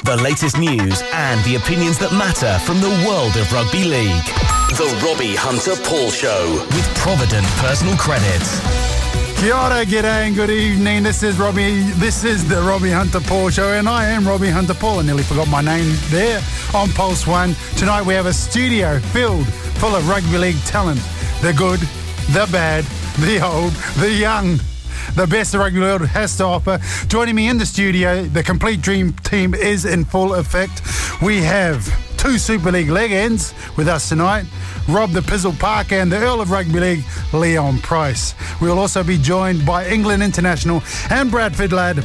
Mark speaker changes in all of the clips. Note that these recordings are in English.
Speaker 1: The latest news and the opinions that matter from the world of rugby league. The Robbie Hunter-Paul Show with Provident Personal Credit.
Speaker 2: Kia ora, g'day and good evening. This is the Robbie Hunter-Paul Show, and I am Robbie Hunter-Paul. I nearly forgot my name there on Pulse 1. Tonight we have a studio filled full of rugby league talent. The good, the bad, the old, the young. The best the rugby world has to offer. Joining me in the studio, the complete dream team is in full effect. We have two Super League legends with us tonight, Rob the Pizzle Parker and the Earl of Rugby League, Leon Price. We will also be joined by England international and Bradford lad,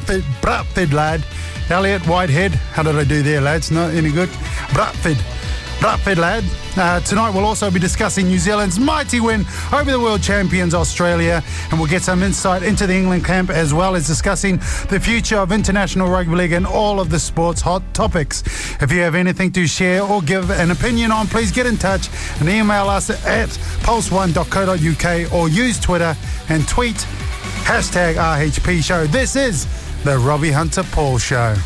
Speaker 2: Elliot Whitehead. How did I do there, lads? Not any good? Bradford lad. Tonight we'll also be discussing New Zealand's mighty win over the world champions Australia, and we'll get some insight into the England camp, as well as discussing the future of international rugby league and all of the sports hot topics. If you have anything to share or give an opinion on, please get in touch and email us at pulse1.co.uk or use Twitter and tweet #RHP Show. This is the Robbie Hunter-Paul Show.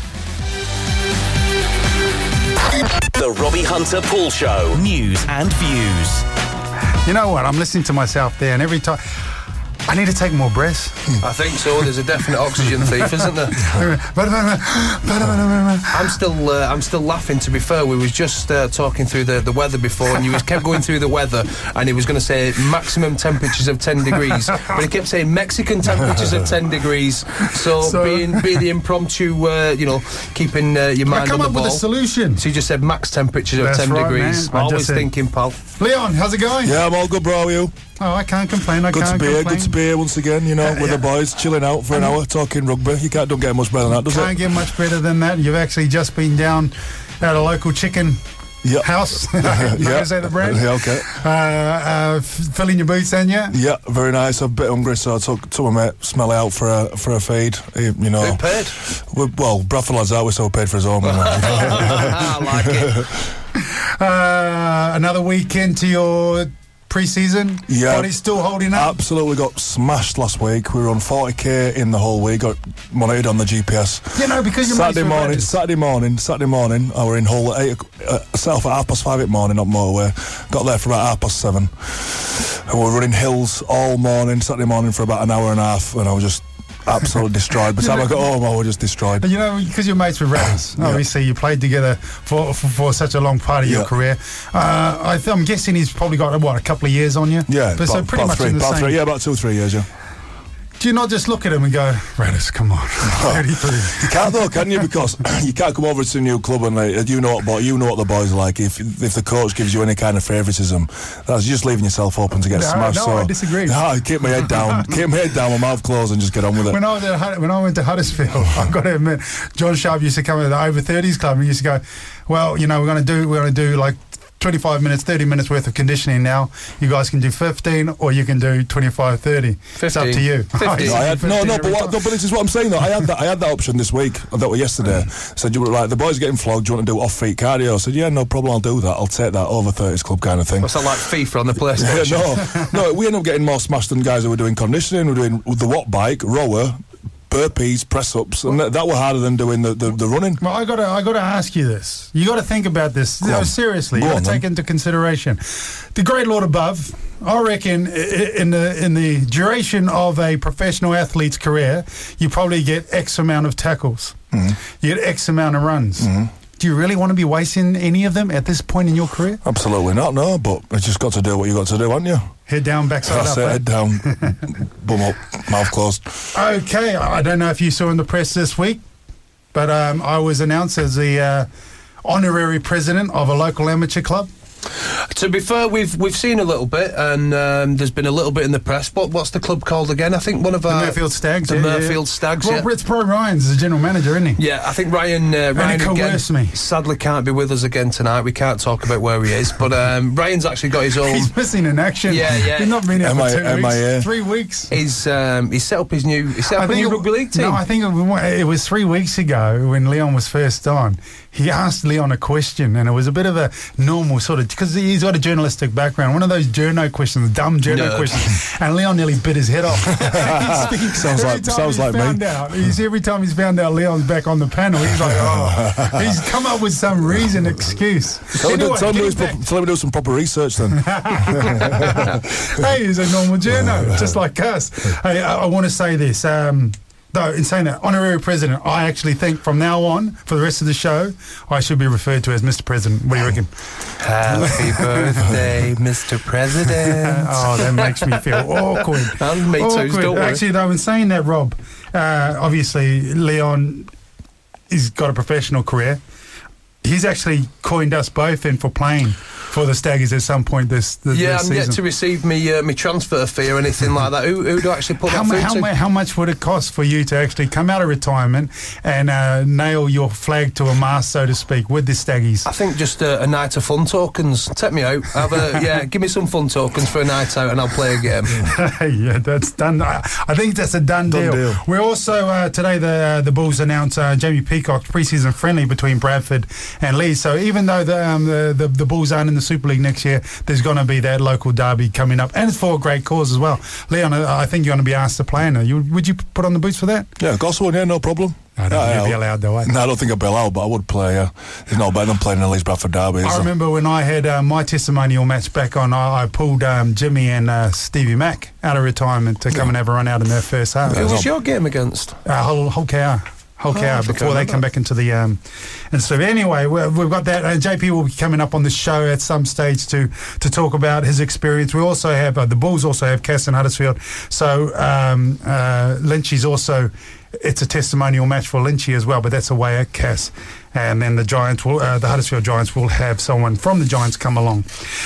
Speaker 1: The Robbie Hunter-Paul Show. News and views.
Speaker 2: You know what? I'm listening to myself there, and every time I need to take more breaths.
Speaker 3: I think so. There's a definite oxygen thief, isn't there? I'm still laughing. To be fair, we was just talking through the weather before, and you kept going through the weather, and he was going to say maximum temperatures of 10 degrees, but he kept saying Mexican temperatures of 10 degrees. So being the impromptu, keeping your mind on the ball.
Speaker 2: I come up with a solution.
Speaker 3: So you just said max temperatures of 10 degrees.
Speaker 2: Man.
Speaker 3: Always thinking, pal.
Speaker 2: Leon, how's it going?
Speaker 4: Yeah, I'm all good, bro. Are you?
Speaker 2: Oh, I can't complain. Good to
Speaker 4: be here once again, with the boys, chilling out for an hour, talking rugby. You don't get much better than that, does it?
Speaker 2: Can't get much better than that. You've actually just been down at a local chicken house.
Speaker 4: Yeah.
Speaker 2: Say the brand.
Speaker 4: Yeah, okay.
Speaker 2: Filling your boots, then, yeah?
Speaker 4: Yeah, very nice. I'm a bit hungry, so I took my mate Smelly out for a feed.
Speaker 3: Who paid?
Speaker 4: Well, Bradford lads out, we're so paid for his own.
Speaker 3: I like it.
Speaker 2: Another week into your pre-season, body's still holding up.
Speaker 4: Absolutely got smashed last week. We were on 40k in the whole week. Got monitored on the GPS.
Speaker 2: Because you're
Speaker 4: Saturday morning. I were in Hull at 8. Set off at 5:30 in the morning up motorway. Got there for about 7:30, and we were running hills all morning. Saturday morning for about an hour and a half, and I was just absolutely destroyed. By the time I got home, I was just destroyed.
Speaker 2: Because you're mates with Rattles. Obviously, you played together for such a long part of your career. I'm guessing he's probably got, a couple of years on you?
Speaker 4: Yeah,
Speaker 2: so pretty much in the same.
Speaker 4: About 2-3 years, yeah.
Speaker 2: Do you not just look at him and go, Rattles, come on.
Speaker 4: You can't though, can you? Because you can't come over to a new club and you know what the boys are like. If the coach gives you any kind of favouritism, that's just leaving yourself open to get smashed.
Speaker 2: No, I disagree.
Speaker 4: Keep my head down. Keep my head down, my mouth closed, and just get on with it.
Speaker 2: When I went to Huddersfield, I've got to admit, John Sharp used to come to the over 30s club and he used to go, well, we're going to do like 25 minutes, 30 minutes worth of conditioning now. You guys can do 15 or you can do 25, 30.
Speaker 3: 15.
Speaker 2: It's up to you.
Speaker 3: 15.
Speaker 4: But this is what I'm saying though. I had that option this week. That was yesterday. Said you were like, the boys are getting flogged, do you want to do off-feet cardio? I said, yeah, no problem, I'll do that. I'll take that over 30s club kind of thing.
Speaker 3: What's that like FIFA on the PlayStation?
Speaker 4: No, we ended up getting more smashed than guys who were doing conditioning, were doing the watt bike, rower, burpees, press-ups, and that were harder than doing the running.
Speaker 2: Well, I gotta ask you this. You gotta think about this. Seriously, you gotta take into consideration the great Lord above. I reckon in the duration of a professional athlete's career, you probably get X amount of tackles. Mm-hmm. You get X amount of runs. Mm-hmm. Do you really want to be wasting any of them at this point in your career?
Speaker 4: Absolutely not, no, but you just got to do what you got to do, haven't you?
Speaker 2: Head down, backside up.
Speaker 4: Head down, bum up, mouth closed.
Speaker 2: Okay, I don't know if you saw in the press this week, but I was announced as the honorary president of a local amateur club.
Speaker 3: To be fair, we've seen a little bit, and there's been a little bit in the press. What's the club called again? I think one of our...
Speaker 2: The Murfield Stags.
Speaker 3: The Murfield Stags,
Speaker 2: Well, it's Pro Ryan's the general manager, isn't he?
Speaker 3: Yeah, I think Ryan again,
Speaker 2: me.
Speaker 3: sadly can't be with us again tonight. We can't talk about where he is, but Ryan's actually got his own...
Speaker 2: He's missing in action.
Speaker 3: Yeah.
Speaker 2: He's not been here for 2 weeks. 3 weeks.
Speaker 3: He's set up his new rugby league team.
Speaker 2: No, I think it was 3 weeks ago when Leon was first on. He asked Leon a question, and it was a bit of a normal sort of because he's got a journalistic background, one of those journo questions, dumb journo questions, and Leon nearly bit his head off.
Speaker 4: sounds like me.
Speaker 2: Every time he's found out Leon's back on the panel, he's like, he's come up with some reason, excuse.
Speaker 4: Tell him to do some proper research then.
Speaker 2: Hey, he's a normal journo, just like us. Hey, I want to say this. Though, in saying that, honorary president, I actually think from now on, for the rest of the show, I should be referred to as Mr. President. What do you reckon?
Speaker 3: Happy birthday, Mr. President.
Speaker 2: Oh, that makes me feel awkward.
Speaker 3: And me too, don't worry.
Speaker 2: Actually, though, in saying that, Rob, obviously, Leon has got a professional career. He's actually coined us both in for playing for the Staggies at some point this season.
Speaker 3: I'm yet to receive me transfer fee or anything like that. Who do I actually put that through to?
Speaker 2: How much would it cost for you to actually come out of retirement and nail your flag to a mast, so to speak, with the Staggies?
Speaker 3: I think just a night of fun tokens. Take me out. Give me some fun tokens for a night out and I'll play a game.
Speaker 2: Yeah, that's done. I think that's a done deal. We're also, today the Bulls announced Jamie Peacock's pre-season friendly between Bradford and Leeds. So even though the Bulls aren't in the Super League next year, there's going to be that local derby coming up, and it's for a great cause as well. Leon, I think you're going to be asked to play in it. Would you put on the boots for that?
Speaker 4: Yeah, Goswell, yeah, no problem.
Speaker 2: I don't think you'd be allowed though, eh?
Speaker 4: No, I don't think I'd be allowed, but I would play, yeah. There's no better than playing in the Leeds Bradford derby.
Speaker 2: I remember when I had my testimonial match back on, I pulled Jimmy and Stevie Mack out of retirement to come and have a run out in their first half.
Speaker 3: Who was your game against?
Speaker 2: Hull KR. Before they come back into the and so anyway, we've got that. JP will be coming up on the show at some stage to talk about his experience. We also have the Bulls also have Cass and Huddersfield, so Lynchy's also, it's a testimonial match for Lynchy as well, but that's away at Cass. And then the Giants will, the Huddersfield Giants will have someone from the Giants come along.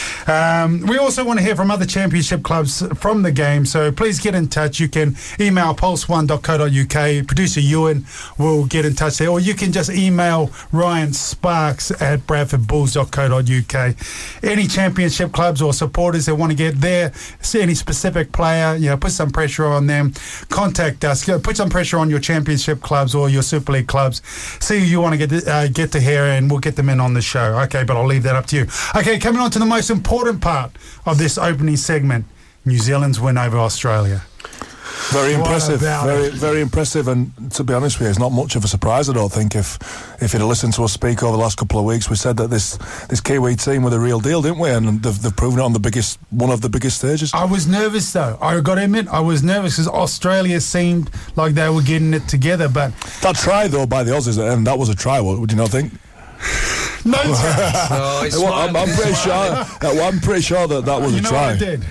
Speaker 2: We also want to hear from other championship clubs from the game, so please get in touch. You can email pulse1.co.uk. Producer Ewan will get in touch there, or you can just email Ryan Sparks at bradfordbulls.co.uk. Any championship clubs or supporters that want to get there, see any specific player, put some pressure on them. Contact us. Put some pressure on your championship clubs or your Super League clubs. See who you want to get to here, and we'll get them in on the show. Okay, but I'll leave that up to you. Okay, coming on to the most important part of this opening segment, New Zealand's win over Australia.
Speaker 4: Very impressive, very impressive, and to be honest with you, it's not much of a surprise, I don't think. If you'd have listened to us speak over the last couple of weeks, we said that this Kiwi team were the real deal, didn't we? And they've proven it on one of the biggest stages. I was nervous though, I got to admit, I was nervous because Australia seemed like they were getting it together, but... That try though by the Aussies, and that was a try, would you not think? No chance. I'm pretty sure that was a try. What I did?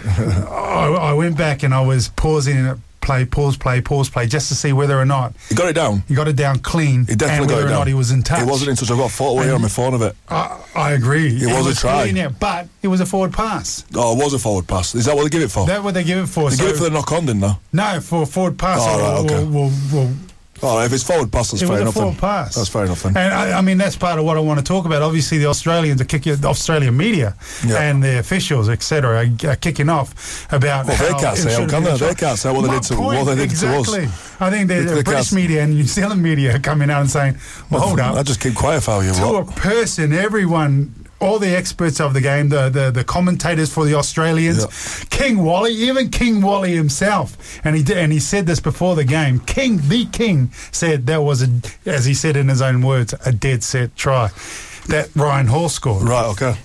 Speaker 4: I went back and I was pausing it. Pause, play, just to see whether or not... He got it down. He got it down clean. He definitely got it down. And whether or not he was in touch. It wasn't in touch. I've got a photo here on my phone of it. I agree. It was a try. Clean, yeah, but it was a forward pass. Oh, it was a forward pass. Is that what they give it for? That's what they give it for. They give it for the knock-on, didn't they? No, for a forward pass. Oh, right, okay. Oh, if it's forward pass, that's fair enough. Forward pass. That's fair enough then. And I mean, that's part of what I want to talk about. Obviously, the Australians are kicking, the Australian media and the officials, etc., are kicking off about. Well, they can't say, can they? They can't say what they did to us. I think the British media and New Zealand media are coming out and saying, "Well, hold up." I just keep quiet for you. To a person, everyone. All the experts of the game, the commentators for the Australians, King Wally, even King Wally himself, and he said this before the game. The King said that was as he said in his own words, a dead set try that Ryan Hall scored. Right. Okay.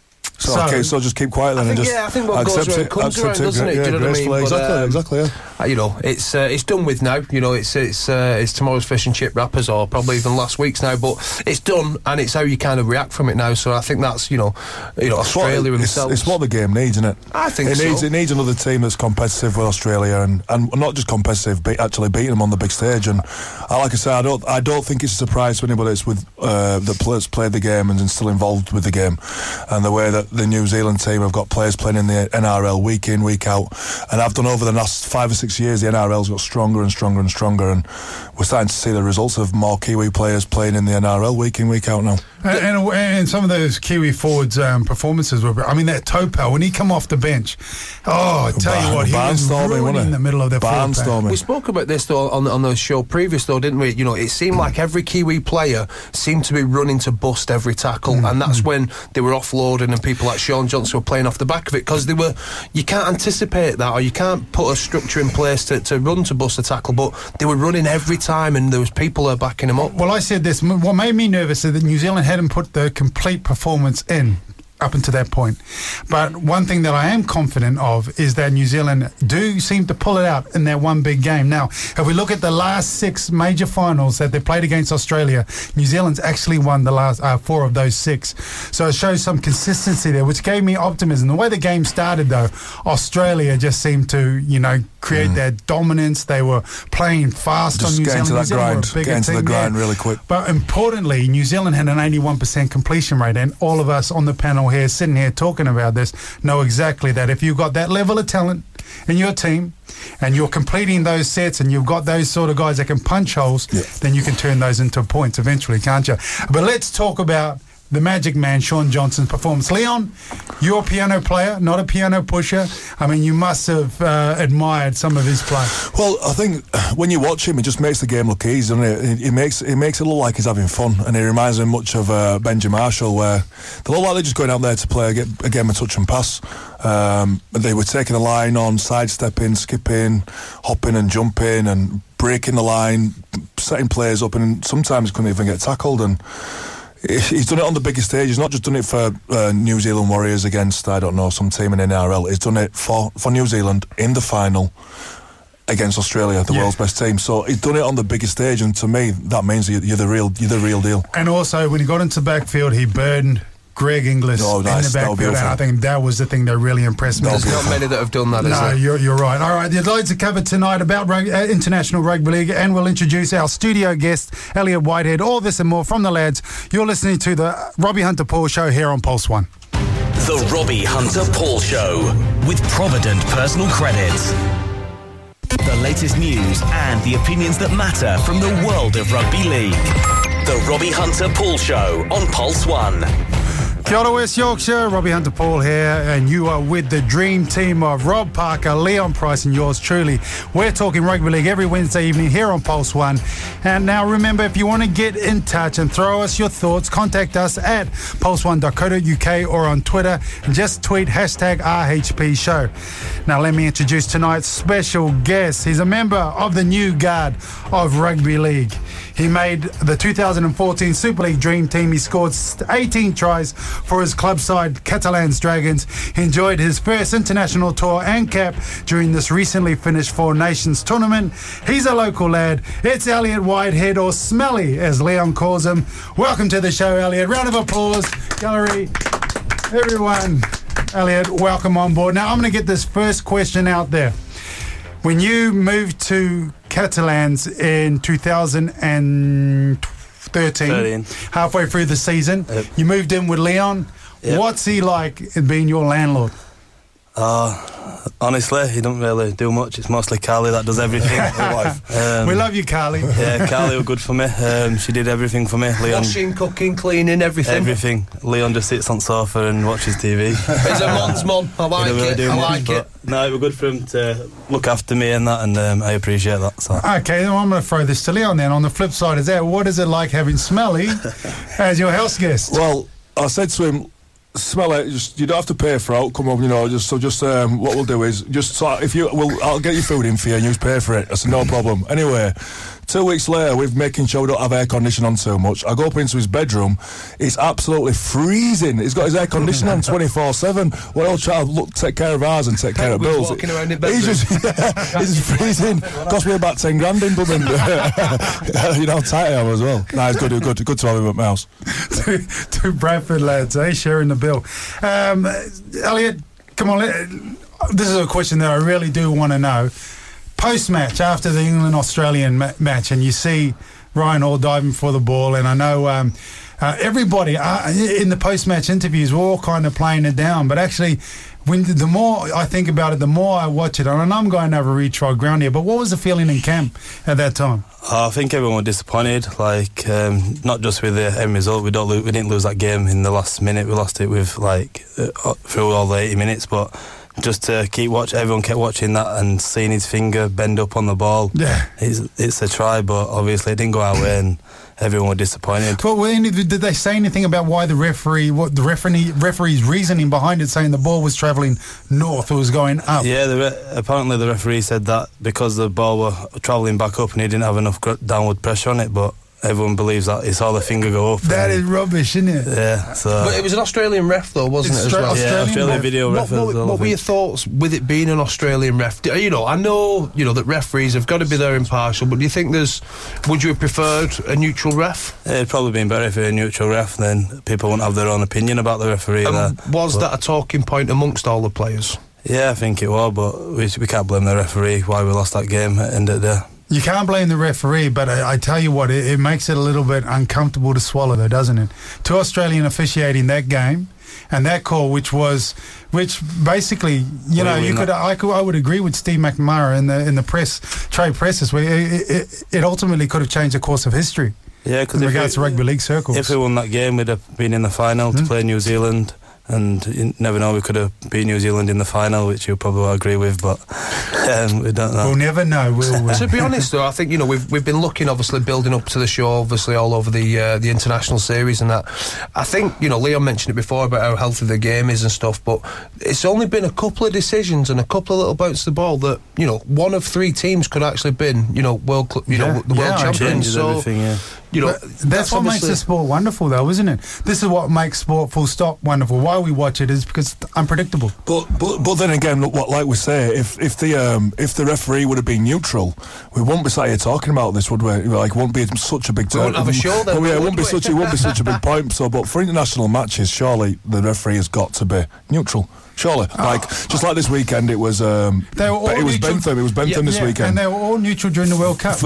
Speaker 4: So just keep quiet then. I think what goes around comes around, doesn't it? Do you know what I mean? Exactly. Yeah. It's done with now. It's tomorrow's fish and chip wrappers, or probably even last week's now. But it's done, and it's how you kind of react from it now. So I think that's Australia themselves. It's what the game needs, isn't it? I think it needs another team that's competitive with Australia, and not just competitive, but actually beating them on the big stage. And like I say, I don't think it's a surprise to anybody that's with the players played the game and still involved with the game, and the way that the New Zealand team have got players playing in the NRL week in, week out, and I've done over the last 5 or 6 years, the NRL's got stronger and stronger and stronger, and we're starting to see the results of more Kiwi players playing in the NRL week in, week out now. And some of those Kiwi forwards' performances were, I mean, that Topel, when he come off the bench, I tell you what, he was ruining in the middle of their barnstorming. We spoke about this though on the show previous though, didn't we? It seemed like every Kiwi player seemed to be running to bust every tackle, and that's when they were offloading and people
Speaker 3: people like Sean Johnson were playing off the back of it, because you can't anticipate that, or you can't put a structure in place to run to bust a tackle, but they were running every time and there was people there backing them up.
Speaker 2: Well, I said this, what made me nervous is that New Zealand hadn't put the complete performance in up until that point. But one thing that I am confident of is that New Zealand do seem to pull it out in that one big game. Now, if we look at the last 6 major finals that they played against Australia, New Zealand's actually won the last 4 of those 6. So it shows some consistency there, which gave me optimism. The way the game started, though, Australia just seemed to, create that dominance. They were playing fast
Speaker 4: just
Speaker 2: on New Zealand.
Speaker 4: Just get into the grind really quick.
Speaker 2: But importantly, New Zealand had an 81% completion rate, and all of us on the panel here, sitting here talking about this, know exactly that if you've got that level of talent in your team and you're completing those sets and you've got those sort of guys that can punch holes, then you can turn those into points eventually, can't you? But let's talk about the magic man, Sean Johnson's performance. Leon, you're a piano player, not a piano pusher. I mean, you must have admired some of his play.
Speaker 4: Well, I think when you watch him, it just makes the game look easy, doesn't it? It makes it look like he's having fun, and he reminds me much of Benji Marshall, where they look like they're just going out there to play a game of touch and pass. They were taking the line on, sidestepping, skipping, hopping and jumping and breaking the line, setting players up, and sometimes couldn't even get tackled. And he's done it on the biggest stage. He's not just done it for New Zealand Warriors against, I don't know, some team in NRL. He's done it for New Zealand in the final against Australia, the world's best team. So he's done it on the biggest stage, and to me, that means you're the real deal.
Speaker 2: And also, when he got into the backfield, he burned Greg Inglis in the backfield. I think that was the thing that really impressed me.
Speaker 3: There's not many that have done that, is there?
Speaker 2: No, you're right. All right, there's loads to cover tonight about International Rugby League, and we'll introduce our studio guest, Elliot Whitehead. All this and more from the lads. You're listening to the Robbie Hunter Paul Show here on Pulse 1.
Speaker 1: The Robbie Hunter Paul Show with Provident Personal Credit. The latest news and the opinions that matter from the world of rugby league. The Robbie Hunter Paul Show on Pulse 1.
Speaker 2: Kia ora, West Yorkshire, Robbie Hunter Paul here, and you are with the dream team of Rob Parker, Leon Price, and yours truly. We're talking rugby league every Wednesday evening here on Pulse 1. And now remember, if you want to get in touch and throw us your thoughts, contact us at pulse1.co.uk or on Twitter, and just tweet #RHP Show. Now let me introduce tonight's special guest. He's a member of the new guard of rugby league. He made the 2014 Super League Dream Team. He scored 18 tries for his club side, Catalans Dragons. He enjoyed his first international tour and cap during this recently finished Four Nations tournament. He's a local lad. It's Elliot Whitehead, or Smelly, as Leon calls him. Welcome to the show, Elliot. Round of applause, gallery, everyone. Elliot, welcome on board. Now, I'm going to get this first question out there. When you moved to Catalans in 2013, halfway through the season, you moved in with Leon. Yep. What's he like being your landlord?
Speaker 5: Honestly, he don't really do much. It's mostly Carly that does everything.
Speaker 2: We love you, Carly.
Speaker 5: Yeah, Carly was good for me. She did everything for me. Leon,
Speaker 3: washing, cooking, cleaning, everything.
Speaker 5: Everything. Leon just sits on the sofa and watches TV.
Speaker 3: He's a man's man. I like it.
Speaker 5: No, it was good for him to look after me and that, and I appreciate that. So.
Speaker 2: Okay, then I'm going to throw this to Leon then. On the flip side of that, what is it like having Smelly as your house guest?
Speaker 4: Well, I said to him, Smelly, you don't have to pay for it. Come on, what we'll do is I'll get your food in for you and you pay for it. I said, no problem. Anyway, 2 weeks later, we're making sure we don't have air conditioning on too much. I go up into his bedroom. It's absolutely freezing. He's got his air conditioning on 24/7. Well, I'll try to take care of ours and take care of Bill's.
Speaker 3: Walking around in bedroom.
Speaker 4: He's just freezing. Cost me about 10 grand in Dublin. You know, tight I am as well. No, it's good to have him at my house.
Speaker 2: Two Bradford lads, sharing the bill. Elliot, come on. This is a question that I really do want to know. Post-match, after the England-Australian match, and you see Ryan Hall diving for the ball, and I know everybody in the post-match interviews were all kind of playing it down, but actually, the more I think about it, the more I watch it, and I'm going to have a retrial ground here, but what was the feeling in camp at that time?
Speaker 5: I think everyone was disappointed, not just with the end result. We didn't lose that game in the last minute. We lost it with through all the 80 minutes, but just to keep watching, everyone kept watching that and seeing his finger bend up on the ball.
Speaker 2: Yeah,
Speaker 5: it's a try, but obviously it didn't go our way, and everyone was disappointed.
Speaker 2: But did they say anything about why the referee's reasoning behind it, saying the ball was travelling north or was going up?
Speaker 5: Yeah, apparently the referee said that because the ball were travelling back up and he didn't have enough downward pressure on it, but everyone believes that he saw the finger go up.
Speaker 2: That is rubbish, isn't it?
Speaker 5: Yeah, so...
Speaker 3: But it was an Australian ref, though, wasn't it, as well?
Speaker 5: Yeah, Australian video ref.
Speaker 3: What were your thoughts with it being an Australian ref? You know, I know, that referees have got to be there impartial, but do you think would you have preferred a neutral ref?
Speaker 5: It'd probably been better if it were a neutral ref, then people wouldn't have their own opinion about the referee there.
Speaker 3: Was that a talking point amongst all the players?
Speaker 5: Yeah, I think it was, but we can't blame the referee why we lost that game at the end of the day.
Speaker 2: You can't blame the referee, but I tell you what, it makes it a little bit uncomfortable to swallow, though, doesn't it? Two Australian officiating that game, and that call, which basically, I would agree with Steve McNamara in the trade presses, where it ultimately could have changed the course of history.
Speaker 5: Yeah, because
Speaker 2: in regards to rugby league circles,
Speaker 5: if we won that game, we'd have been in the final to play New Zealand. And you never know, we could have beat New Zealand in the final, which you'll probably agree with, but we don't know.
Speaker 2: We'll never know, will we?
Speaker 3: To be honest, though, I think, we've been looking, obviously, building up to the show, obviously, all over the international series and that. I think, Leon mentioned it before about how healthy the game is and stuff, but it's only been a couple of decisions and a couple of little bounces of the ball that, one of three teams could actually have been, world champions. So,
Speaker 2: that's what makes the sport wonderful, though, isn't it? This is what makes sport full stop wonderful. Why we watch it is because it's unpredictable.
Speaker 4: But then again, look, like we say, if the referee would have been neutral, we wouldn't be sat here talking about this, would we? Like, it wouldn't be such a big
Speaker 3: turn. We wouldn't have a show then.
Speaker 4: It wouldn't be such a big point. So, but for international matches, surely the referee has got to be neutral. Surely, just like this weekend, it was. Bentham. It was Bentham this weekend,
Speaker 2: and they were all neutral during the World Cup.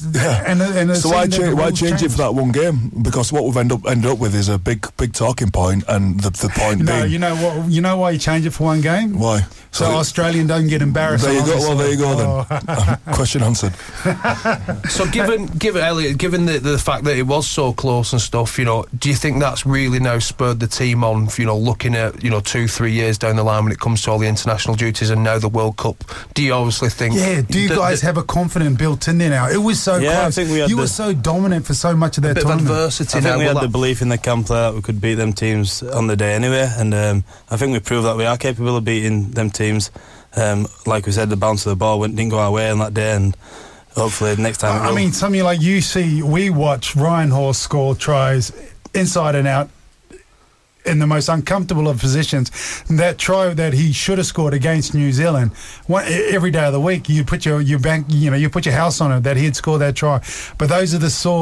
Speaker 4: So why change it for that one game? Because what we've ended up with is a big talking point, and the point being.
Speaker 2: You know what? You know why you change it for one game?
Speaker 4: Why?
Speaker 2: So Australian don't get embarrassed.
Speaker 4: There you go. Well, there you go then. Question answered.
Speaker 3: So given Elliot, given the fact that it was so close and stuff, do you think that's really now spurred the team on? Looking at 2-3 years down the line when it comes to all the international duties and now the World Cup, do you obviously think?
Speaker 2: Yeah. Do you guys have a confidence built in there now? It was so close.
Speaker 5: I think we were so
Speaker 2: dominant for so much of that tournament.
Speaker 3: Adversity.
Speaker 5: I think we had the belief in the camp that we could beat them teams on the day anyway, and I think we proved that we are capable of beating them teams. Like we said, the bounce of the ball didn't go our way on that day, and hopefully next time.
Speaker 2: I mean, something like we watch Ryan Horse score tries inside and out in the most uncomfortable of positions. That try that he should have scored against New Zealand, every day of the week, you put your bank, you put your house on it that he'd score that try. But those are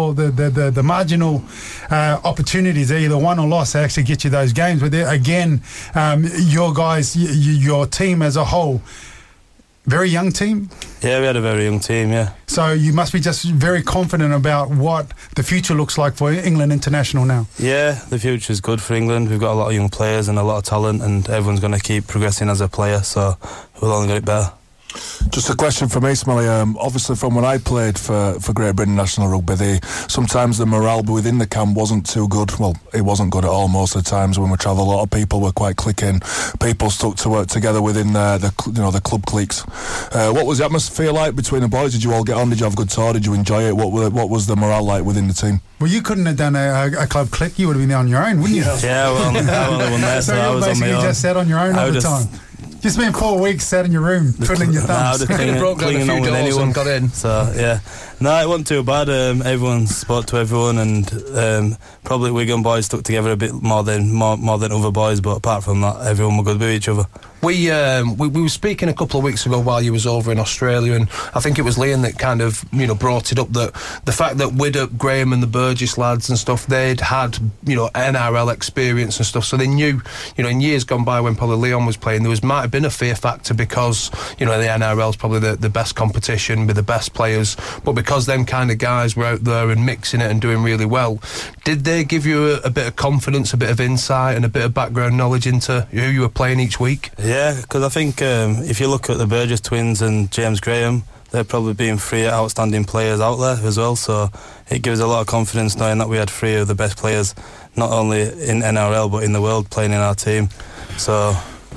Speaker 2: the marginal opportunities, either won or lost, to actually get you those games. But again, your guys, your team as a whole. Very young team?
Speaker 5: Yeah, we had a very young team, yeah.
Speaker 2: So you must be just very confident about what the future looks like for England International now.
Speaker 5: Yeah, the future's good for England. We've got a lot of young players and a lot of talent, and everyone's going to keep progressing as a player, so we'll only get it better.
Speaker 4: Just a question for me, Smelly. Obviously, from when I played for Great Britain National Rugby, sometimes the morale within the camp wasn't too good. Well, it wasn't good at all most of the times when we travelled. A lot of people were quite clicking. People stuck to work together within the club cliques. What was the atmosphere like between the boys? Did you all get on? Did you have a good tour? Did you enjoy it? What was the morale like within the team?
Speaker 2: Well, you couldn't have done a club clique. You would have been on your own, wouldn't you?
Speaker 5: Yeah, well, I only won there, so I was on my own.
Speaker 2: So you just sat on your own all the time. You spent 4 weeks sat in your room, twiddling your thumbs.
Speaker 5: Clinging on with anyone.
Speaker 3: Got in.
Speaker 5: So, yeah. No, it wasn't too bad. Everyone spoke to everyone, and probably Wigan boys stuck together a bit more than other boys, but apart from that, everyone were good with each other.
Speaker 3: We were speaking a couple of weeks ago while you was over in Australia, and I think it was Liam that kind of brought it up, that the fact that Widdop, Graham and the Burgess lads and stuff, they'd had NRL experience and stuff, so they knew in years gone by when probably Leon was playing, there might have been a fear factor because the NRL's probably the best competition with the best players, but because them kind of guys were out there and mixing it and doing really well, did they give you a bit of confidence, a bit of insight and a bit of background knowledge into who you were playing each week?
Speaker 5: Yeah, because I think if you look at the Burgess twins and James Graham, they're probably being three outstanding players out there as well, so it gives a lot of confidence knowing that we had three of the best players, not only in NRL but in the world, playing in our team. So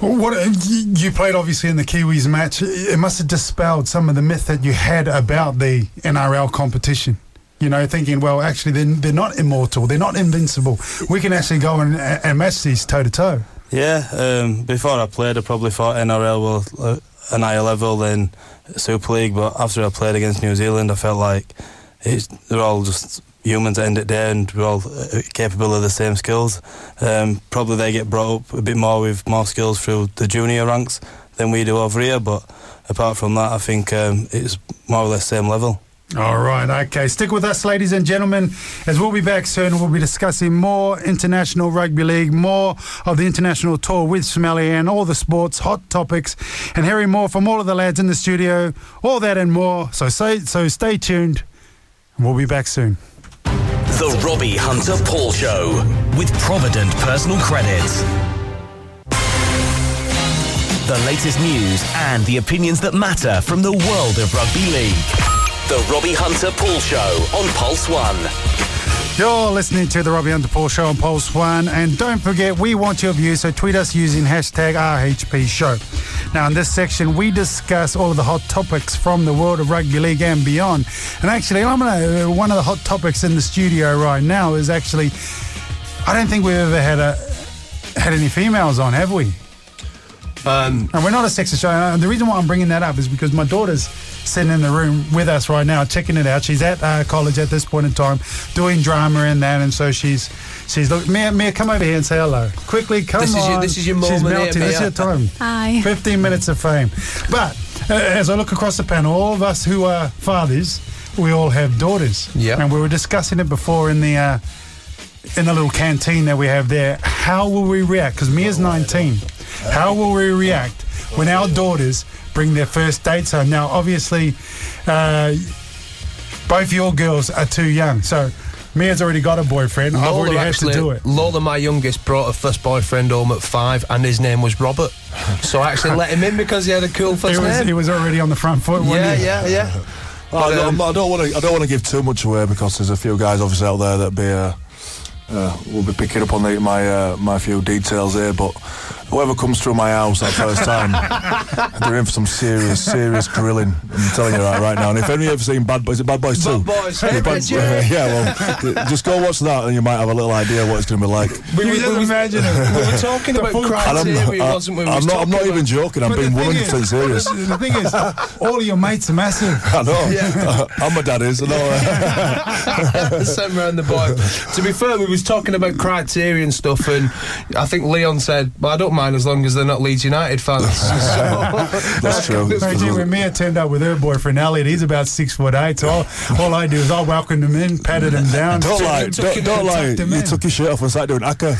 Speaker 2: you played obviously in the Kiwis match. It must have dispelled some of the myth that you had about the NRL competition. You know, thinking, well, actually, they're not immortal. They're not invincible. We can actually go and match these toe-to-toe.
Speaker 5: Yeah, before I played, I probably thought NRL an higher level than Super League, but after I played against New Zealand, I felt like they're all just humans at the end of the day, and we're all capable of the same skills. Probably they get brought up a bit more with more skills through the junior ranks than we do over here, but apart from that, I think it's more or less same level.
Speaker 2: All right, okay. Stick with us, ladies and gentlemen, as we'll be back soon. We'll be discussing more international rugby league, more of the international tour with Smelly and all the sports, hot topics, and hearing more from all of the lads in the studio, all that and more. So stay tuned, and we'll be back soon.
Speaker 1: The Robbie Hunter Paul Show with Provident Personal Credit. The latest news and the opinions that matter from the world of rugby league. The Robbie Hunter Paul Show on Pulse 1.
Speaker 2: You're listening to the Robbie Hunter Paul Show on Pulse 1, and don't forget, we want your views, so tweet us using hashtag RHP Show. Now, in this section, we discuss all of the hot topics from the world of rugby league and beyond. And actually, one of the hot topics in the studio right now is actually, I don't think we've ever had any females on, have we? And we're not a sexist show. And the reason why I'm bringing that up is because my daughter's sitting in the room with us right now, checking it out. She's at college at this point in time, doing drama and that, and so she's look. Mia, come over here and say hello. Quickly, come on.
Speaker 3: This is your moment.
Speaker 2: She's melting.
Speaker 3: This
Speaker 2: is your time.
Speaker 6: Hi.
Speaker 2: 15 minutes of fame. But as I look across the panel, all of us who are fathers, we all have daughters.
Speaker 3: Yeah.
Speaker 2: And we were discussing it before in the little canteen that we have there. How will we react? Because Mia's 19. How will we react when our daughters bring their first dates home? Now, obviously, both your girls are too young. So Mia's already got a boyfriend. I've already had to do it.
Speaker 3: Lola, my youngest, brought her first boyfriend home at 5, and his name was Robert. So I actually let him in because he had a cool first name.
Speaker 2: He was already on the front foot.
Speaker 3: Yeah.
Speaker 4: Well, I don't want to give too much away, because there's a few guys obviously out there that will be picking up on my few details here, but whoever comes through my house that first time, they're in for some serious grilling. I'm telling you right now. And if any of you have seen Bad Boys, is it Bad Boys 2?
Speaker 3: Bad Boys.
Speaker 4: Yeah, well, just go watch that and you might have a little idea what it's going to be like.
Speaker 3: We were talking about criteria, wasn't we?
Speaker 4: I'm not even joking. I'm being 100% serious.
Speaker 2: The thing is, all of your mates are massive.
Speaker 4: I know. Yeah. And my dad is. I know.
Speaker 3: Same around the boy. To be fair, we was talking about criteria and stuff, and I think Leon said, well, I don't mind as long as they're not Leeds United fans.
Speaker 4: That's true.
Speaker 2: Imagine when Mia turned up with her boyfriend Elliot, he's about 6'8", so all I do is I welcomed him in, patted him down.
Speaker 4: Don't lie. You took your shirt off and started doing akka.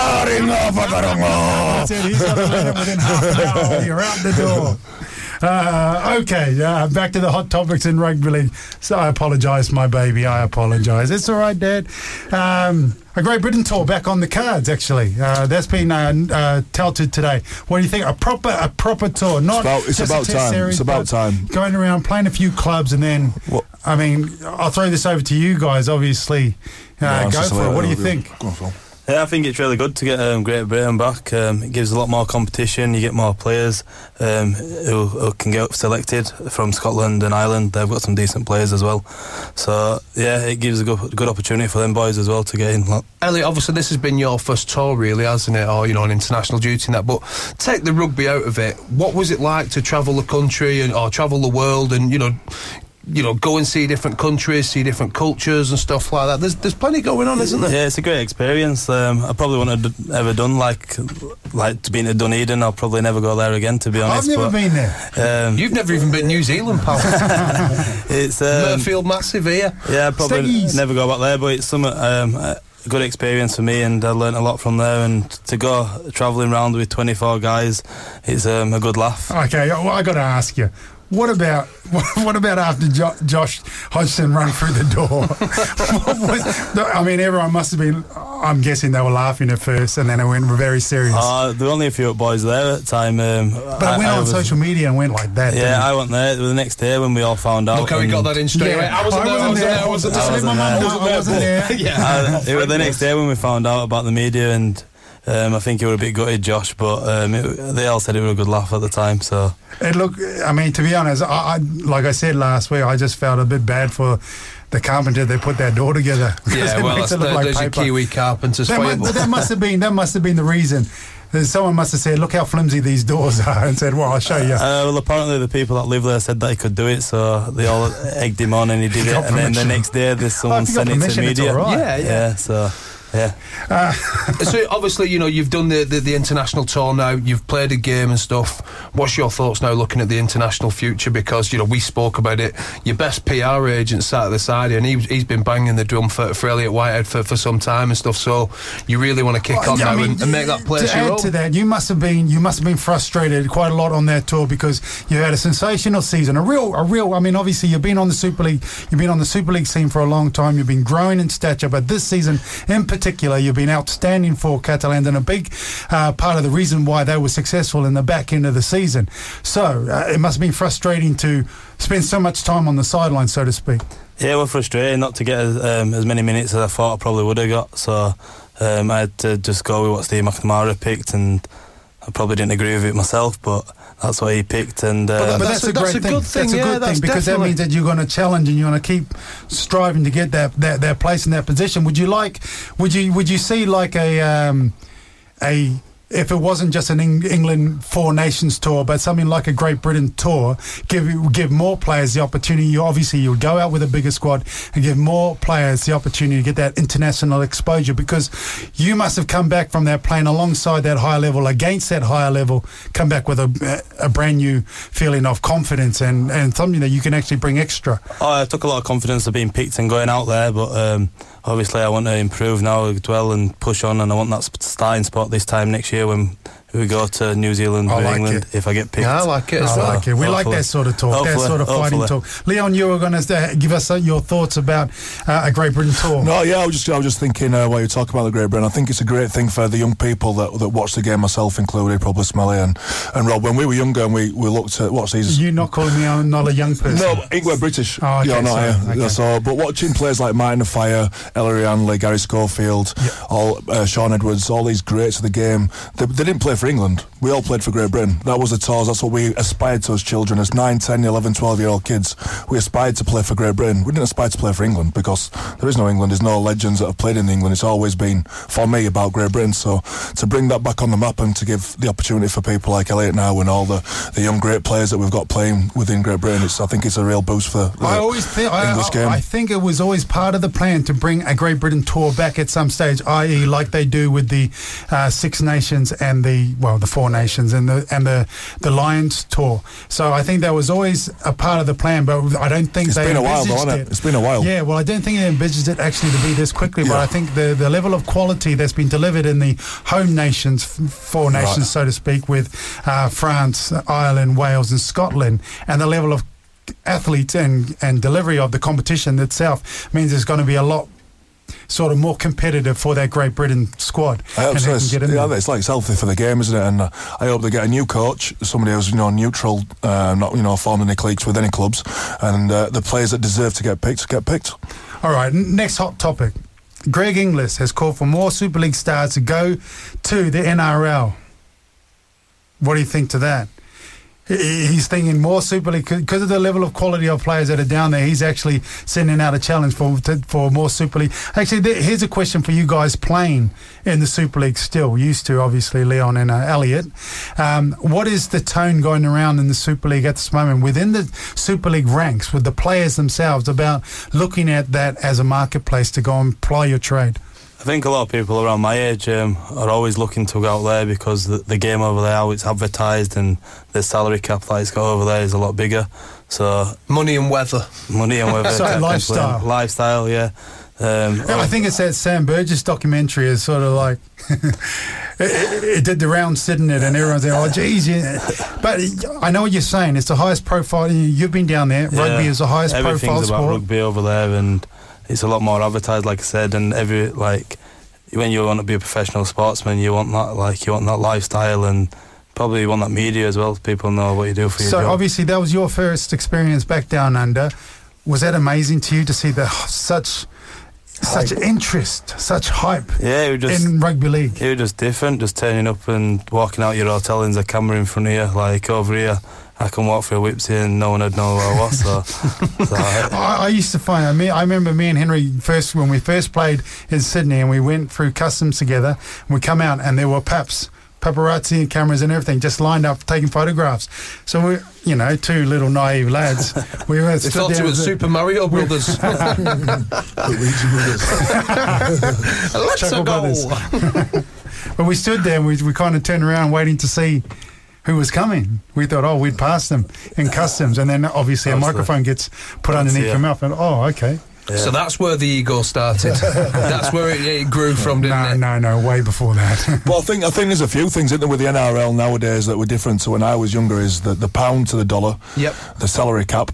Speaker 2: That's it, he's got to let him within half an hour. You're out the door. Okay, back to the hot topics in rugby league. So I apologise, my baby. I apologise. It's all right, Dad. A Great Britain tour back on the cards, actually. That's been touted today. What do you think? A proper tour, not
Speaker 4: it's
Speaker 2: just
Speaker 4: about
Speaker 2: a test
Speaker 4: time.
Speaker 2: series,
Speaker 4: It's about time.
Speaker 2: Going around playing a few clubs, and then I mean, I'll throw this over to you guys. Obviously, go for it. What do you think?
Speaker 4: Go on, Phil.
Speaker 5: Yeah, I think it's really good to get Great Britain back. It gives a lot more competition. You get more players who can get selected from Scotland and Ireland. They've got some decent players as well. So, yeah, it gives a good opportunity for them boys as well to get in.
Speaker 3: Elliot, obviously this has been your first tour, really, hasn't it? Or, on international duty and that. But take the rugby out of it. What was it like to travel the country or travel the world and, go and see different countries, see different cultures and stuff like that? There's plenty going on, isn't there?
Speaker 5: Yeah, it's a great experience. I probably wouldn't have ever done like to be in Dunedin. I'll probably never go there again, to be honest.
Speaker 2: I've never been there.
Speaker 3: You've never even been to New Zealand, pal.
Speaker 5: It's
Speaker 3: Murfield massive here.
Speaker 5: Yeah, I'd probably never go back there, but it's a good experience for me, and I learnt a lot from there. And to go travelling around with 24 guys, it's a good laugh.
Speaker 2: Okay, well, I got to ask you. What about after Josh Hodgson ran through the door? Everyone must have been. I'm guessing they were laughing at first, and then it went very serious.
Speaker 5: There were only a few boys there at the time.
Speaker 2: But I went on social media and went like that.
Speaker 5: Yeah, I went there the next day when we all found out.
Speaker 3: Look how we got that in straight away. I wasn't there.
Speaker 5: It was the next day when we found out about the media, and I think it would a bit gutted, Josh, but they all said it was a good laugh at the time. So to
Speaker 2: be honest, like I said last week, I just felt a bit bad for the carpenter that put that door together.
Speaker 3: Yeah, well, there's a Kiwi carpenter's for you.
Speaker 2: That must have been the reason. Someone must have said, "Look how flimsy these doors are," and said, "Well, I'll show you."
Speaker 5: Well, apparently the people that live there said that he could do it, so they all egged him on, and he did it. And then the next day, there's someone sent it to media.
Speaker 2: Right.
Speaker 5: Yeah. So. Yeah.
Speaker 3: So obviously, you've done the international tour now. You've played a game and stuff. What's your thoughts now, looking at the international future? Because we spoke about it. Your best PR agent sat at the side here, and he's been banging the drum for Elliot Whitehead for some time and stuff. So you really want to kick on now and make that place your own.
Speaker 2: To that, you must have been frustrated quite a lot on that tour, because you had a sensational season, a real. I mean, obviously you've been on the Super League. You've been on the Super League scene for a long time. You've been growing in stature, but this season in particular, you've been outstanding for Catalan, and a big part of the reason why they were successful in the back end of the season. So it must have been frustrating to spend so much time on the sideline, so to speak.
Speaker 5: Yeah, it was frustrating not to get as many minutes as I thought I probably would have got. So I had to just go with what Steve McNamara picked, and I probably didn't agree with it myself, but that's what he picked. And
Speaker 2: but that's a great thing. That's a good thing, because that means that you're going to challenge and you're going to keep striving to get that place in that position. Would you see like a if it wasn't just an England Four Nations tour, but something like a Great Britain tour, give more players the opportunity? You would go out with a bigger squad and give more players the opportunity to get that international exposure, because you must have come back from that playing alongside that higher level, against that higher level, come back with a brand new feeling of confidence and something that you can actually bring extra.
Speaker 5: I took a lot of confidence of being picked and going out there, but obviously I want to improve now as well and push on, and I want that starting spot this time next year when we go to New Zealand or England, if I get picked.
Speaker 3: Yeah, I like it as well.
Speaker 2: I like it. We like that sort of talk, that sort of fighting talk. Leon, you were going to give us your thoughts about a Great Britain tour.
Speaker 4: No, yeah, I was just thinking while you talk about the Great Britain, I think it's a great thing for the young people that watch the game, myself included, probably Smelly and Rob. When we were younger and we looked at what's these...
Speaker 2: You're not calling me not a young person?
Speaker 4: No, we're British.
Speaker 2: Oh, okay,
Speaker 4: you're not here.
Speaker 2: Okay.
Speaker 4: So, but watching players like Martin the Fire, Ellery Hanley, Gary Schofield, Sean Edwards, all these greats of the game, they didn't play for England. We all played for Great Britain. That was the tours. That's what we aspired to as children. As 9, 10, 11, 12-year-old kids, we aspired to play for Great Britain. We didn't aspire to play for England, because there is no England. There's no legends that have played in England. It's always been, for me, about Great Britain. So to bring that back on the map and to give the opportunity for people like Elliot now and all the young great players that we've got playing within Great Britain, I think it's a real boost for the English game.
Speaker 2: I think it was always part of the plan to bring a Great Britain tour back at some stage, i.e. like they do with the Six Nations and the Four Nations and the Lions tour. So I think that was always a part of the plan, but I don't think
Speaker 4: it's been a while, though, hasn't it? It's been a while.
Speaker 2: Yeah, well, I don't think they envisaged it actually to be this quickly, but I think the level of quality that's been delivered in the home nations, Four Nations, so to speak, with France, Ireland, Wales and Scotland, and the level of athletes and delivery of the competition itself means there's going to be a lot sort of more competitive for that Great Britain squad.
Speaker 4: I hope so. It's like it's healthy for the game, isn't it? And I hope they get a new coach, somebody who's neutral, not formed any cliques with any clubs, and the players that deserve to get picked.
Speaker 2: All right, next hot topic. Greg Inglis has called for more Super League stars to go to the NRL. What do you think to that? He's thinking more Super League because of the level of quality of players that are down there. He's actually sending out a challenge for more Super League. Actually, here's a question for you guys playing in the Super League still. Used to, obviously, Leon and Elliot. What is the tone going around in the Super League at this moment within the Super League ranks with the players themselves about looking at that as a marketplace to go and ply your trade?
Speaker 5: I think a lot of people around my age are always looking to go out there because the game over there, how it's advertised, and the salary cap that it's got over there is a lot bigger. So
Speaker 3: money and weather.
Speaker 2: So
Speaker 5: lifestyle, yeah.
Speaker 2: I think it's that Sam Burgess documentary is sort of like it did the round sitting it, and everyone's like, oh geez, yeah. But I know what you're saying. It's the highest profile. You've been down there. Yeah. Rugby is the highest profile sport.
Speaker 5: Everything's about rugby over there, and it's a lot more advertised, like I said, and when you want to be a professional sportsman, you want that lifestyle, and probably you want that media as well. People know what you do for your job.
Speaker 2: So obviously that was your first experience back down under. Was that amazing to you to see such interest, such hype in rugby league?
Speaker 5: It was just different, just turning up and walking out your hotel and there's a camera in front of you, like over here. I can walk through Whipsy and no one would know who I was. So
Speaker 2: I used to find. I remember me and Henry when we first played in Sydney, and we went through customs together. And we come out, and there were paparazzi and cameras and everything just lined up taking photographs. So we, two little naive lads. We were
Speaker 3: they thought it was Super Mario Brothers.
Speaker 4: Luigi Brothers.
Speaker 3: Let's
Speaker 2: Chuckle
Speaker 3: go.
Speaker 2: Brothers. But we stood there and we kind of turned around waiting to see who was coming. We thought, we'd pass them in customs, and then obviously a microphone gets put underneath your mouth, and okay.
Speaker 5: Yeah.
Speaker 3: So that's where the ego started. That's where it grew from, didn't it?
Speaker 2: No, way before that.
Speaker 4: Well, I think there's a few things, isn't there, with the NRL nowadays that were different to when I was younger, is the pound to the dollar, the salary cap,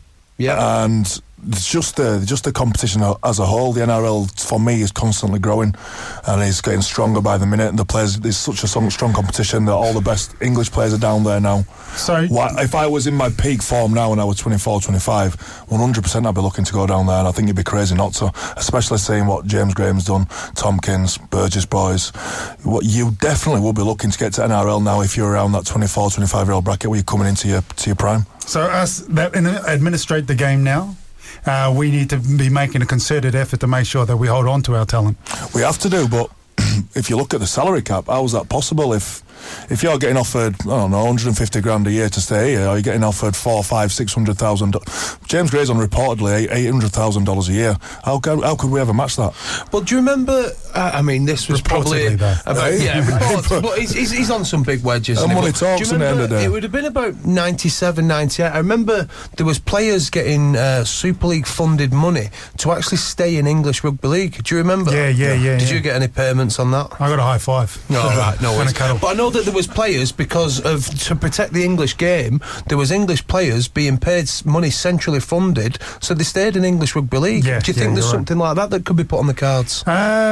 Speaker 4: and just the competition as a whole. The NRL, for me, is constantly growing and is getting stronger by the minute, and the players, there's such a strong competition that all the best English players are down there now.
Speaker 2: So
Speaker 4: if I was in my peak form now and I was 24, 25, 100% I'd be looking to go down there, and I think you'd be crazy not to, especially seeing what James Graham's done, Tompkins, Burgess boys. What you definitely will be looking to get to NRL now if you're around that 24, 25-year-old bracket where you're coming into your prime.
Speaker 2: So us that administrate the game now, we need to be making a concerted effort to make sure that we hold on to our talent.
Speaker 4: We have to do, but if you look at the salary cap, how is that possible? If you're getting offered, I don't know, 150 grand a year to stay here, or you're getting offered $400,000, $500,000, $600,000. James Gray's on reportedly $800,000 a year. How could we ever match that?
Speaker 3: Well, do you remember? This was probably about but he's on some big wedges.
Speaker 4: And money talks at the end of the day.
Speaker 3: It would have been about 97, 98. I remember there was players getting Super League funded money to actually stay in English Rugby League. Do you remember?
Speaker 2: Yeah.
Speaker 3: Did you get any payments on that?
Speaker 2: I got a high five.
Speaker 3: No, right, no worries. But I know that there was players to protect the English game. There was English players being paid money centrally funded, so they stayed in English Rugby League. Do you think there's something like that could be put on the cards?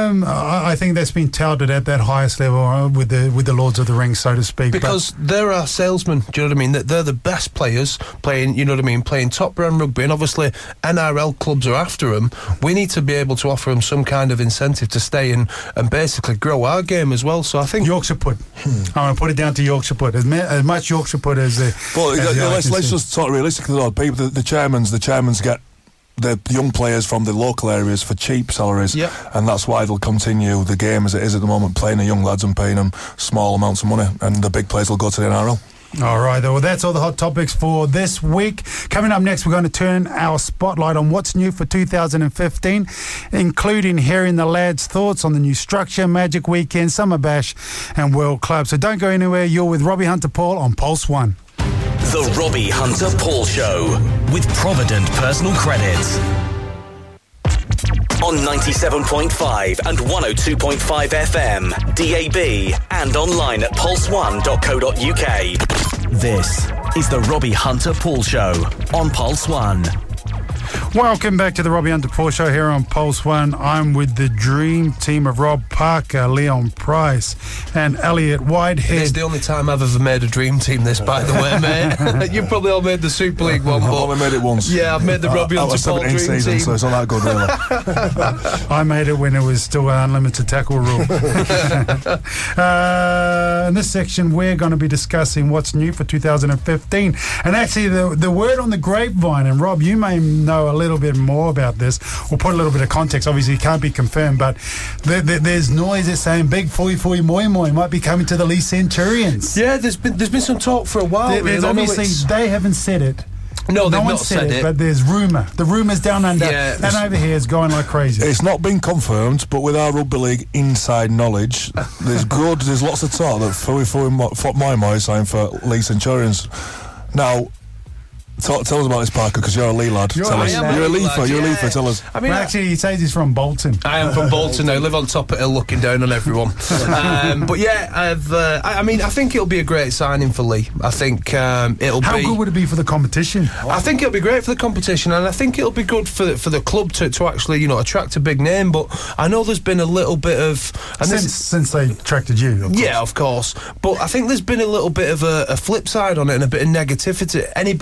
Speaker 2: I think that's been touted at that highest level with the Lords of the Ring, so to speak.
Speaker 3: Because they're our salesmen. Do you know what I mean? They're the best players playing. You know what I mean? Playing top brand rugby, and obviously NRL clubs are after them. We need to be able to offer them some kind of incentive to stay and basically grow our game as well. So I think
Speaker 2: Yorkshire Put. I'm going to put it down to Yorkshire Put. As much Yorkshire Put as
Speaker 4: let's just talk realistically, though. People, the chairmans get the young players from the local areas for cheap salaries, and that's why they'll continue the game as it is at the moment, playing the young lads and paying them small amounts of money, and the big players will go to the NRL.
Speaker 2: All right, well, that's all the hot topics for this week. Coming up next, we're going to turn our spotlight on what's new for 2015, including hearing the lads' thoughts on the new structure, Magic Weekend, Summer Bash and World Club. So don't go anywhere. You're with Robbie Hunter-Paul on Pulse 1.
Speaker 1: The Robbie Hunter-Paul Show with Provident Personal Credit. On 97.5 and 102.5 FM, DAB, and online at pulse1.co.uk. This is the Robbie Hunter-Paul Show on Pulse 1.
Speaker 2: Welcome back to the Robbie Hunter-Paul Show here on Pulse 1. I'm with the dream team of Rob Parker, Leon Price and Elliot Whitehead.
Speaker 3: It's the only time I've ever made a dream team, this, by the way, mate. You've probably all made the Super League one.
Speaker 4: I've only made it once.
Speaker 3: Yeah, I've made the Robbie Hunter-Paul dream
Speaker 4: season,
Speaker 3: team.
Speaker 4: so it's not that good, really.
Speaker 2: I made it when it was still an unlimited tackle rule. In this section, we're going to be discussing what's new for 2015. And actually, the word on the grapevine, and Rob, you may know a little bit more about this. We'll put a little bit of context. Obviously, it can't be confirmed, but there's noise that's saying Big Fui Fui Moi Moi might be coming to the Lee Centurions.
Speaker 3: Yeah, there's been some talk for a while.
Speaker 2: Obviously, they haven't said it.
Speaker 3: No, they've
Speaker 2: one
Speaker 3: not said it.
Speaker 2: But there's rumour. The rumour's down under, and over here is going like crazy.
Speaker 4: It's not been confirmed, but with our Rugby League inside knowledge, there's lots of talk that Fui Fui Moi Moi is signed for Lee Centurions. Now, tell us about this, Parker, because you're a Lee lad. You're a Leafer, tell us.
Speaker 2: I mean, actually, he says he's from Bolton.
Speaker 3: I am from Bolton. I live on top of a hill looking down on everyone. But yeah, I think it'll be a great signing for Lee. I think How
Speaker 2: good would it be for the competition?
Speaker 3: I think it'll be great for the competition, and I think it'll be good for the club to actually, attract a big name. But I know there's been a little bit of...
Speaker 2: Since they attracted you, of course.
Speaker 3: Yeah, of course. But I think there's been a little bit of a flip side on it and a bit of negativity. Anybody in Lee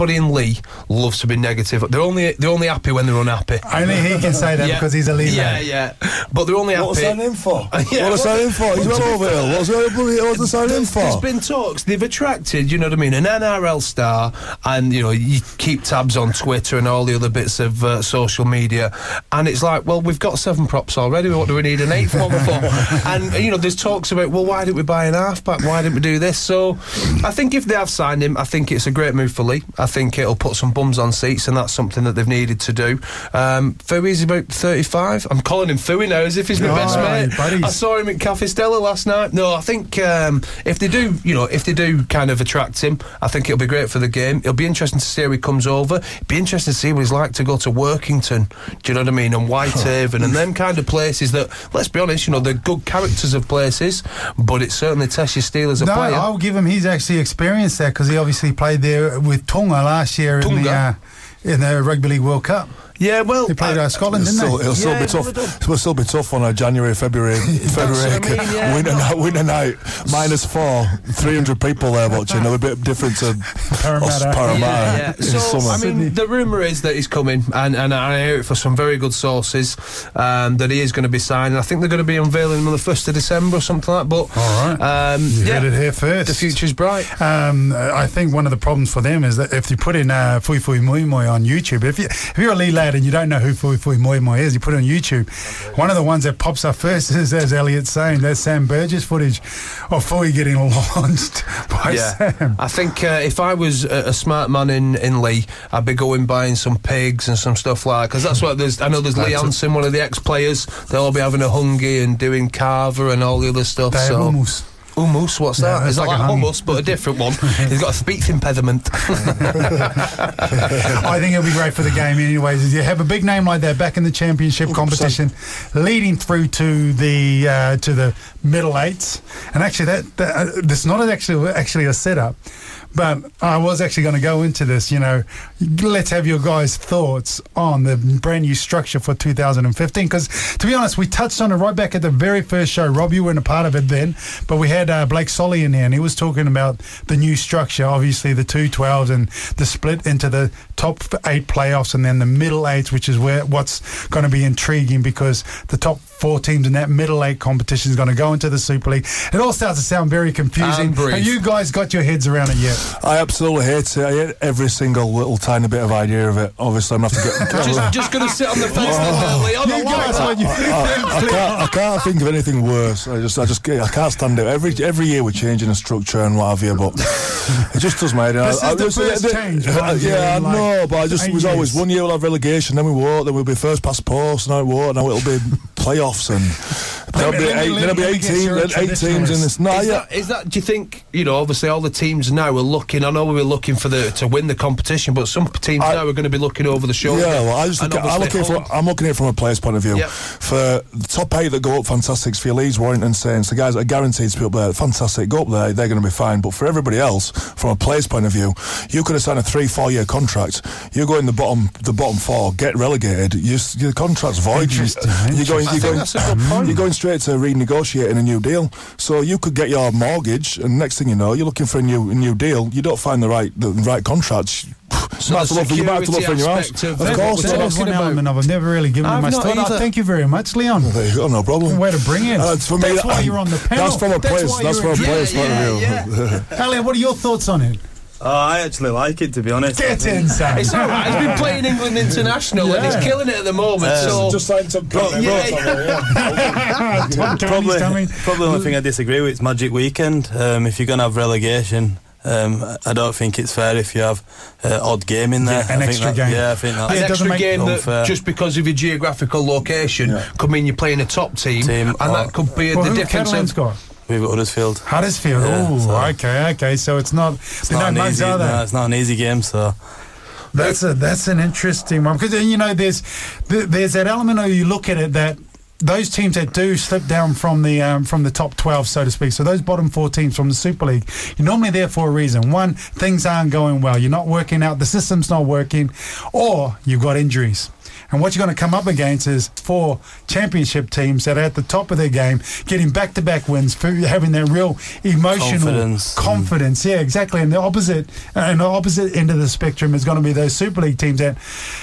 Speaker 3: Lee loves to be negative. They're only happy when they're unhappy.
Speaker 2: Only he can say that because he's a Lee lad.
Speaker 3: Yeah. But they're only happy.
Speaker 4: What's that in for?
Speaker 3: Yeah,
Speaker 4: What's that in for? He's well over here. What's the sign in for?
Speaker 3: There's been talks. They've attracted, you know what I mean, an NRL star, and you know you keep tabs on Twitter and all the other bits of social media, and it's like, well, we've got 7 props already. What do we need an 8th one for? And you know, there's talks about, well, why didn't we buy an halfback? Why didn't we do this? So I think if they have signed him, I think it's a great move for Lee. I think it'll put some bums on seats, and that's something that they've needed to do. Fooey's about 35. I'm calling him Fooey now as if he's my best mate.
Speaker 2: Buddies.
Speaker 3: I saw him at Cafe Stella last night. No, I think if they do kind of attract him, I think it'll be great for the game. It'll be interesting to see how he comes over. It'll be interesting to see what he's like to go to Workington, do you know what I mean, and Whitehaven and them kind of places that, let's be honest, you know, they're good characters of places, but it certainly tests your steel as a player.
Speaker 2: No, I'll give him, he's actually experienced that because he obviously played there with Tonga last year in the Rugby League World Cup.
Speaker 3: Yeah, well,
Speaker 2: They played Scotland, didn't they?
Speaker 4: It'll still be tough. It'll still be tough on a January, February winter night. -4, 300 people there watching. It'll be a bit different to Parramatta.
Speaker 3: Yeah. So, I mean, the rumour is that he's coming, and I hear it for some very good sources, that he is going to be signed. And I think they're going to be unveiling him on the 1st of December or something like that. But,
Speaker 2: all right. You heard it here first.
Speaker 3: The future's bright.
Speaker 2: I think one of the problems for them is that if you put in Fui Fui Moi Moi on YouTube, if you're a Lee lad and you don't know who Fui Fui Moi Moi is, you put it on YouTube. One of the ones that pops up first is, as Elliot's saying, that's Sam Burgess footage of Fui getting launched by Sam.
Speaker 3: I think if I was a smart man in Lee, I'd be going buying some pigs and some stuff like, because that's what there's. I know there's Lee Hansen, one of the ex-players. They'll all be having a hungy and doing carver and all the other stuff.
Speaker 2: They have hummus.
Speaker 3: Hummus, what's that?
Speaker 2: Yeah,
Speaker 3: It's like hummus, but a different one. He's got a speech impediment.
Speaker 2: I think it'll be great for the game anyways. You have a big name like that back in the championship competition, leading through to the middle eights. And actually, that's not actually a setup. But I was actually going to go into this, you know, let's have your guys' thoughts on the brand new structure for 2015. Because, to be honest, we touched on it right back at the very first show. Rob, you weren't a part of it then, but we had Blake Solly in here, and he was talking about the new structure, obviously the 2-12s and the split into the top 8 playoffs and then the middle 8s, which is what's going to be intriguing because the top 4 teams in that middle 8 competition is going to go into the Super League. It all starts to sound very confusing. Have you guys got your heads around it yet?
Speaker 4: I absolutely hate it. I hate every single little tiny bit of idea of it. Obviously, I'm going to have to get...
Speaker 3: just going to sit on the fence
Speaker 4: I can't think of anything worse. I can't stand it. Every year we're changing a structure and what have you, but it just does my head.
Speaker 2: This is the first change.
Speaker 4: I know, but it was always 1 year we'll have relegation, then we won't, then we'll be first past post, now it won't, now it'll be playoffs and there'll be 8 teams in this.
Speaker 3: Is that, do you think, you know, obviously all the teams now are looking, I know we were looking to win the competition, but some teams now are going to be looking over the shoulder.
Speaker 4: Yeah, well, I'm looking at it from a player's point of view. Yep. For the top 8 that go up, fantastic. For your Leeds, Warrington, Saints, the guys that are guaranteed to be up there, fantastic, go up there, they're going to be fine. But for everybody else, from a player's point of view, you could have signed a 3-4 year contract. You go in the bottom 4, get relegated, your contract's void. You're going straight to renegotiating a new deal. So you could get your mortgage, and next thing you know, you're looking for a new deal. You don't find the right contract.
Speaker 3: So you might have to look for your house.
Speaker 2: Of course, there's one element of I've never really given it much thought. Thank you very much, Leon.
Speaker 4: There you go, no problem.
Speaker 2: Way to bring it.
Speaker 4: That's why
Speaker 2: you're on the panel.
Speaker 4: That's from a player's point of
Speaker 2: view. Elliot, what are your thoughts on it?
Speaker 5: I actually like it, to be honest.
Speaker 2: Get in, Sam.
Speaker 3: It's all right. He's been playing England international and he's killing it at the moment. So
Speaker 4: just signed some
Speaker 5: probably the only thing I disagree with is Magic Weekend. If you're going to have relegation, I don't think it's fair if you have odd game in there.
Speaker 2: An extra game.
Speaker 5: Yeah, I think that's
Speaker 3: an extra game that just because of your geographical location could mean you're playing a top team and that could be the difference.
Speaker 5: We've got Huddersfield.
Speaker 2: Okay. So it's not.
Speaker 5: It's not an easy game. So
Speaker 2: that's an interesting one because you know there's that element of you look at it that those teams that do slip down from the top 12, so to speak. So those bottom 4 teams from the Super League, you're normally there for a reason. One, things aren't going well. You're not working out. The system's not working, or you've got injuries. And what you're going to come up against is 4 championship teams that are at the top of their game, getting back-to-back wins, having that real emotional confidence. Yeah, exactly. And the opposite end of the spectrum is going to be those Super League teams that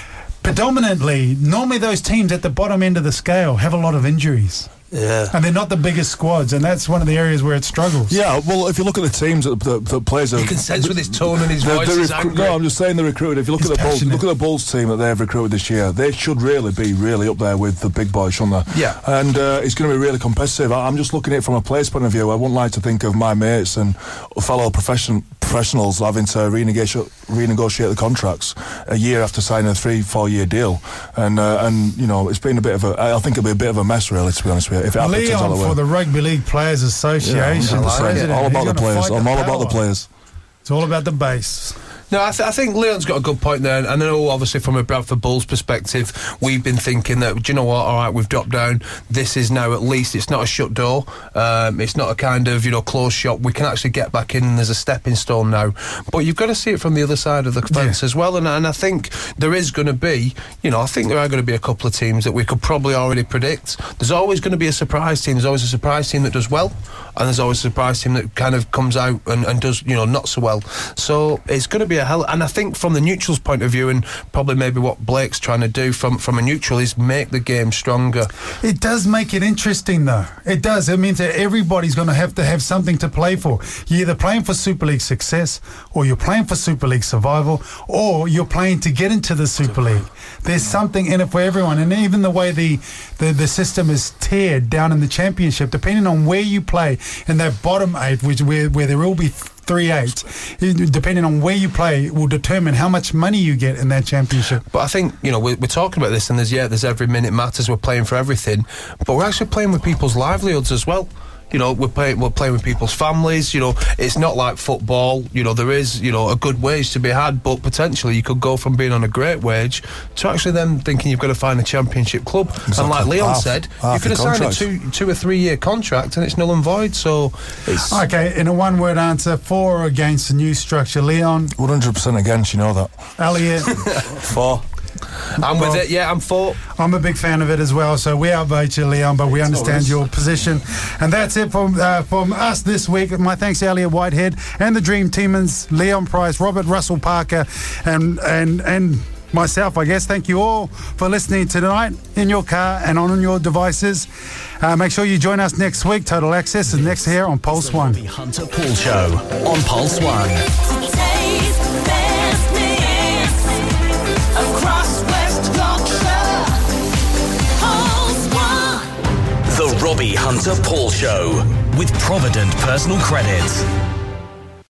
Speaker 2: normally those teams at the bottom end of the scale have a lot of injuries.
Speaker 5: Yeah.
Speaker 2: And they're not the biggest squads, and that's one of the areas where it struggles.
Speaker 4: Yeah, well, if you look at the teams that plays...
Speaker 3: You can sense with his tone and his voice he's angry.
Speaker 4: No, I'm just saying they're recruited. If you look at the Bulls, look at the Bulls team that they've recruited this year, they should really be up there with the big boys, shouldn't they?
Speaker 3: Yeah.
Speaker 4: And it's going to be really competitive. I'm just looking at it from a player's point of view. I wouldn't like to think of my mates and fellow professionals having to renegotiate the contracts a year after signing a 3-4 year deal. And you know, it's been a bit of I think it'll be a bit of a mess, really, to be honest with you. If it happens all the way.
Speaker 2: For the Rugby League Players Association.
Speaker 4: All about the players. I'm all about the players.
Speaker 2: It's all about the base.
Speaker 3: No, I think Leon's got a good point there, and I know obviously from a Bradford Bulls perspective, we've been thinking that, do you know what, alright, we've dropped down, this is now at least, it's not a shut door, it's not a kind of, closed shop, we can actually get back in and there's a stepping stone now, but you've got to see it from the other side of the fence as well, and I think there is going to be, I think there are going to be a couple of teams that we could probably already predict. There's always going to be a surprise team, there's always a surprise team that does well, and there's always a surprise team that kind of comes out and does, not so well, so it's going to be and I think from the neutral's point of view, and probably maybe what Blake's trying to do from a neutral, is make the game stronger.
Speaker 2: It does make it interesting, though. It does. It means that everybody's going to have something to play for. You're either playing for Super League success, or you're playing for Super League survival, or you're playing to get into the Super League. There's something in it for everyone, and even the way the system is tiered down in the championship, depending on where you play in that bottom 8, where there will be 3-8, depending on where you play, will determine how much money you get in that championship.
Speaker 3: But I think, we're talking about this, and there's every minute matters, we're playing for everything, but we're actually playing with people's livelihoods as well. We're playing with people's families. It's not like football. There is, a good wage to be had, but potentially you could go from being on a great wage to actually then thinking you've got to find a championship club. Exactly. And like Leon said, you could have signed a 2 or 3 year contract and it's null and void. So it's... Okay,
Speaker 2: in a one-word answer, for or against the new structure, Leon?
Speaker 4: 100% against, you know that.
Speaker 2: Elliot?
Speaker 5: For.
Speaker 3: I'm with it, I'm for.
Speaker 2: I'm a big fan of it as well, so we outvote you, Leon, but we understand your position. And that's it from us this week. My thanks to Elliot Whitehead and the Dream Teamers, Leon Price, Robert Russell Parker, and myself, I guess. Thank you all for listening tonight in your car and on your devices. Make sure you join us next week. Total Access is next here on Pulse One.
Speaker 1: The Hunter Paul Show on Pulse One. The Robbie Hunter Paul Show with Provident Personal Credit.